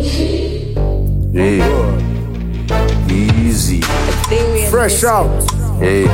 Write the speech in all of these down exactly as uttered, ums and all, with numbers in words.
Yeah. Easy. Fresh out. Hey.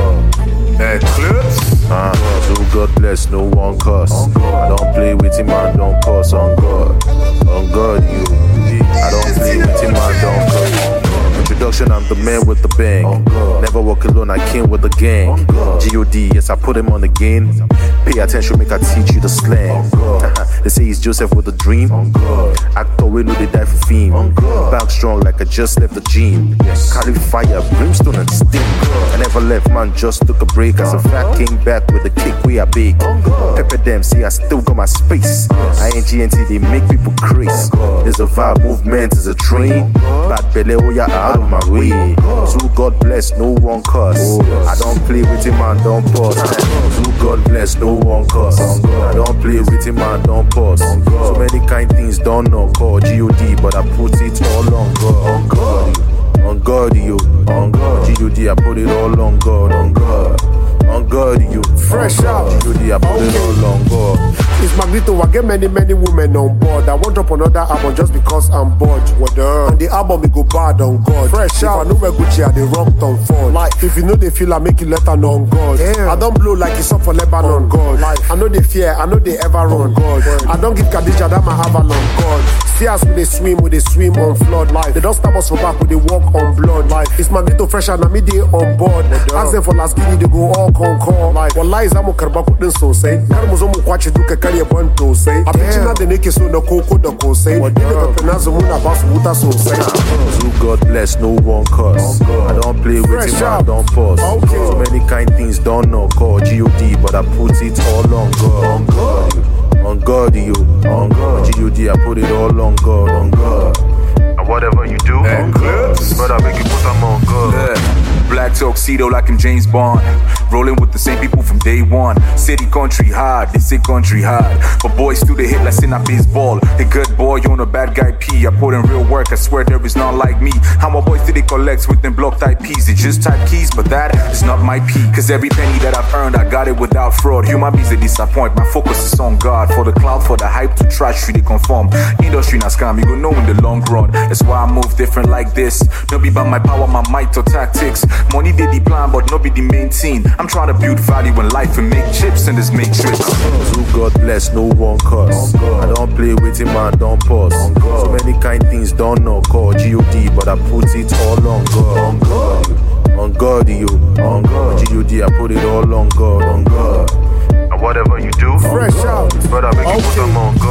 Eclipse. Uh, so God bless, no one curse. I don't play with him, man, don't curse. On God, on God, you. I don't play with him, man, don't curse. Introduction, I'm the man with the bang. Never walk alone, I came with the gang. G O D, yes, I put him on the game. Pay attention, make I teach you the slang. They say he's Joseph with a dream. Actor, we know they die for fame. Back strong like I just left the gym. Carry fire, brimstone and steam. I never left, man, just took a break. As a fat came back with the kick we are big. Pepper them, see I still got my space. I N G N T, they make people crazy. There's a vibe, movement is a train. Bad belly, oh yeah, out of my way. So God bless, no one curse. I don't play with him, man, don't pause. So God bless, no one curse. I don't play with him, man, don't pause. So many kind things don't know, call G O D, but I put it all on God. On God, on God, you. On God, G O D, I put it all on God. On God, on God, you. Fresh out. G O D, I put it all on God. It's Magneto, I get many, many women on board. I won't drop another album just because I'm bored. What the? And the album, it go bad on God. Fresh out. If I know where Gucci, I they rocked on phone. Like, if you know they feel, I make it letter on God. Damn. I don't blow like it's up for Lebanon. On God. Like, I know they fear, I know they ever run. God. I don't give Khadija that my Avalon. God. See us when they swim, when they swim on flood. Like, they don't stab us for back when they walk on blood. Like, it's Magneto fresh and I'm they on board. Ask them for last giddy, they go all concord. Like, what lies I'm karbaku din sosai. Karmuzo mu kwache duka kariya ban tosai. Abincin da nake so na koko da kosai. Wadda da pepenazo muna ba su wuta sosai. So God bless, no one curse. I don't play with him, I don't pause. Okay. So many kind things don't know, call G O D, but I put it all on God. On God, on God, you. On God, G O D, I put it all on God. On God. And whatever you do, Eclipse. but I make you put them on God. Yeah. Black tuxedo like I'm James Bond. Rolling with the same people from day one. City, country, hard, they say country hard. But boys still they hit like in a baseball. The good boy on a bad guy P. I put in real work, I swear there is none like me. How my boys did they collect with them block type P's? They just type keys, but that is not my P. Cause every penny that I've earned, I got it without fraud. Human beings they disappoint, my focus is on God. For the cloud, for the hype to trash, they conform. Industry not scam, you gon' know in the long run. That's why I move different like this. Don't be by my power, my might or tactics. Money they the plan, but not be the main thing. I'm trying to build value in life and make chips in this matrix. So God bless, no one curse. I don't play with him, man, don't pause. So many kind things don't know, call G O D, but I put it all on God. On God, on God, you. On God, G O D, I put it all on God. On God. And whatever you do, Fresh out. but I make you put them on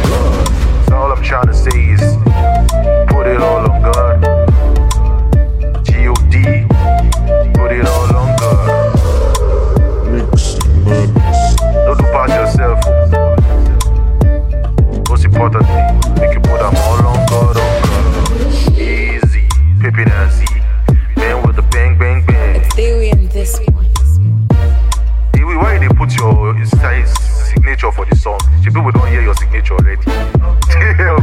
God. So all I'm trying to say is, put it all on God. G O D, put it all on God. Don't do past yourself. Most importantly, make you put them all on God, on God. Easy, Pepe Nancy, man with the bang, bang, bang. Ethereum, this one. Hey, why they put your size signature for the song? The people don't hear your signature already. Oh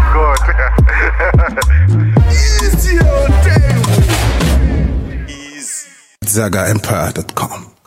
God. Easy, oh damn. Easy. Zaga Empire dot com